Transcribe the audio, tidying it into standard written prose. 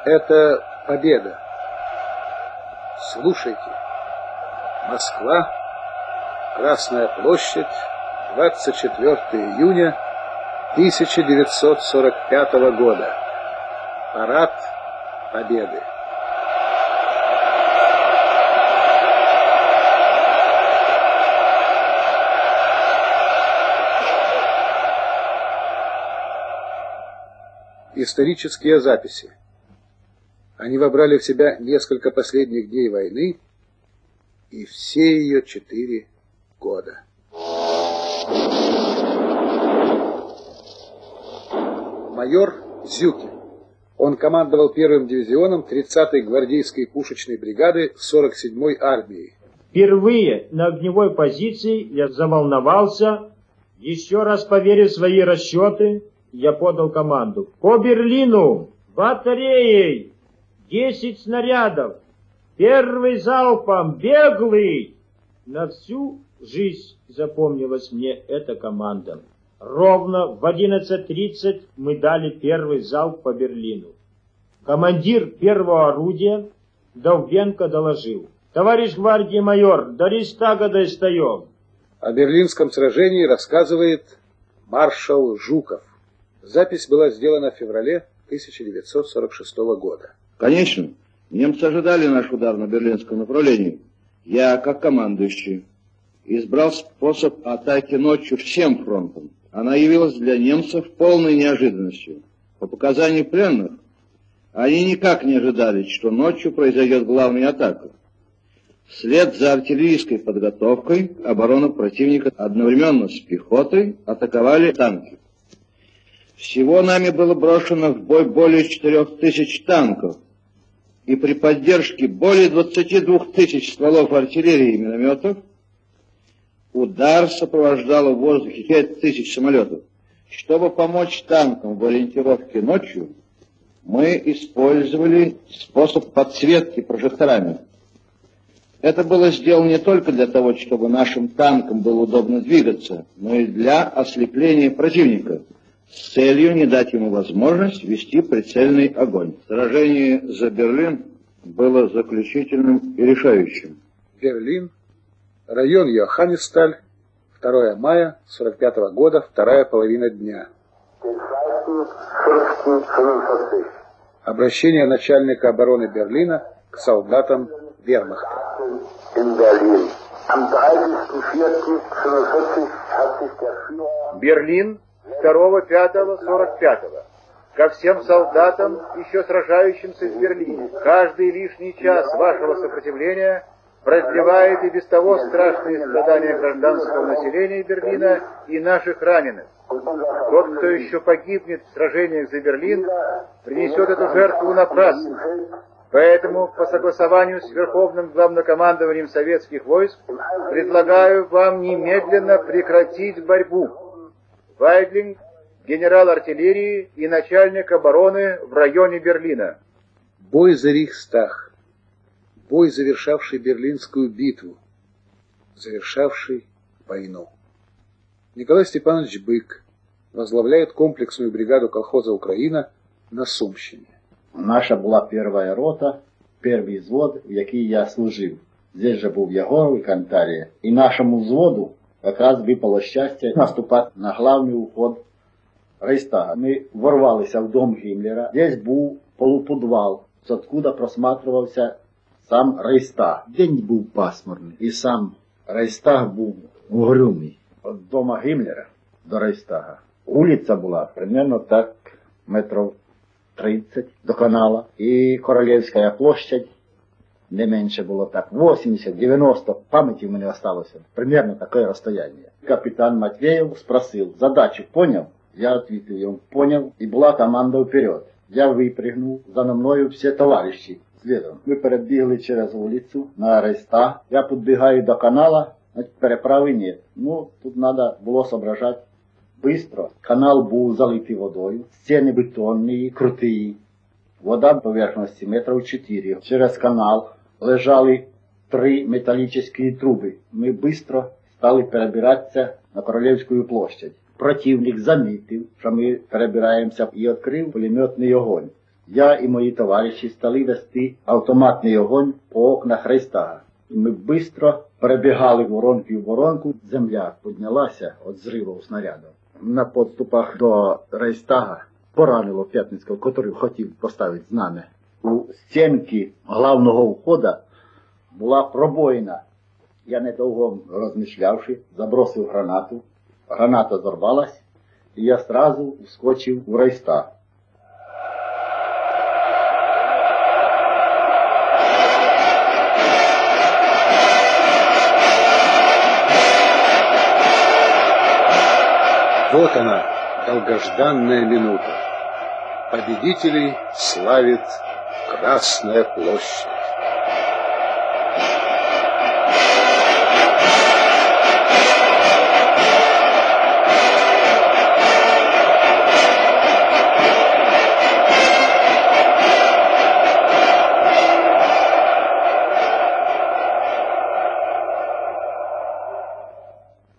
Это победа. Слушайте. Москва, Красная площадь, 24 июня 1945 года. Парад Победы. Исторические записи. Они вобрали в себя несколько последних дней войны и все ее 4 года. Майор Зюкин. Он командовал первым дивизионом 30-й гвардейской пушечной бригады 47-й армии. Впервые на огневой позиции я заволновался. Еще раз поверив в свои расчеты, я подал команду: по Берлину батареей 10 снарядов, первый залпом, беглый. На всю жизнь запомнилась мне эта команда. Ровно в 11:30 мы дали первый залп по Берлину. Командир первого орудия Довбенко доложил: товарищ гвардии майор, до Рейхстага достаем. О берлинском сражении рассказывает маршал Жуков. Запись была сделана в феврале 1946 года. Конечно, немцы ожидали наш удар на берлинском направлении. Я, как командующий, избрал способ атаки ночью всем фронтом. Она явилась для немцев полной неожиданностью. По показаниям пленных, они никак не ожидали, что ночью произойдет главная атака. Вслед за артиллерийской подготовкой оборона противника одновременно с пехотой атаковали танки. Всего нами было брошено в бой более 4000 танков, и при поддержке более 22 тысяч стволов артиллерии и минометов удар сопровождало в воздухе 5000 самолетов. Чтобы помочь танкам в ориентировке ночью, мы использовали способ подсветки прожекторами. Это было сделано не только для того, чтобы нашим танкам было удобно двигаться, но и для ослепления противника, с целью не дать ему возможность вести прицельный огонь. Сражение за Берлин было заключительным и решающим. Берлин, район Йоханнессталь, 2 мая 1945 года, вторая половина дня. Обращение начальника обороны Берлина к солдатам вермахта. Берлин, 2.5.45. Ко всем солдатам, еще сражающимся в Берлине, каждый лишний час вашего сопротивления продлевает и без того страшные страдания гражданского населения Берлина и наших раненых. Тот, кто еще погибнет в сражениях за Берлин, принесет эту жертву напрасно. Поэтому, по согласованию с Верховным Главнокомандованием советских войск, предлагаю вам немедленно прекратить борьбу. Вайдлинг, генерал артиллерии и начальник обороны в районе Берлина. Бой за Рейхстаг. Бой, завершавший Берлинскую битву, завершавший войну. Николай Степанович Бык возглавляет комплексную бригаду колхоза «Украина» на Сумщині. Наша була перша рота, перший взвод, в який я служив. Здесь же був Ягоровий коментарій. І нашому взводу якраз випало щастя наступати на главний уход Рейхстага. Ми ворвалися в дом Гіммлера. Здесь був полуподвал, откуда просматривався сам Рейхстаг. День був пасмурний, і сам Рейхстаг був угрюмий. От дома Гіммлера до Рейхстага вулиця була примерно так метрів 30 до канала. І Королівська площадь не менше було так. 80-90 памяти в мене осталось. Примерно такое расстояние. Капитан Матвеев спросил: задачу понял? Я ответил ему: понял. И была команда вперед. Я выпрыгнул, за мною все товарищи следом. Мы перебігли через вулицю на Рейхстаг. Я підбігаю до канала, переправи нет. Ну, тут надо було соображать быстро. Канал був залитий водою, стіни бетонні, круті. Вода поверхності метрів 4. Через канал лежали 3 металлические трубы. Мы быстро стали перебиратися на Королевську площадь. Противник замітив, що ми перебираємося, і відкрив пулеметний огонь. Я і мої товариші стали вести автоматний огонь по окнах Рейхстага. Ми швидко перебігали воронки в воронку. Земля піднялася від зриву снаряду. На підступах до Рейхстага поранило П'ятницького, який хотів поставити знамя. У стінці головного входу була пробоїна. Я, недовго розмішлявши, забросив гранату. Граната зорвалась, і я одразу вскочив у Рейхстаг. Вот она, долгожданная минута. Победителей славит Красная площадь.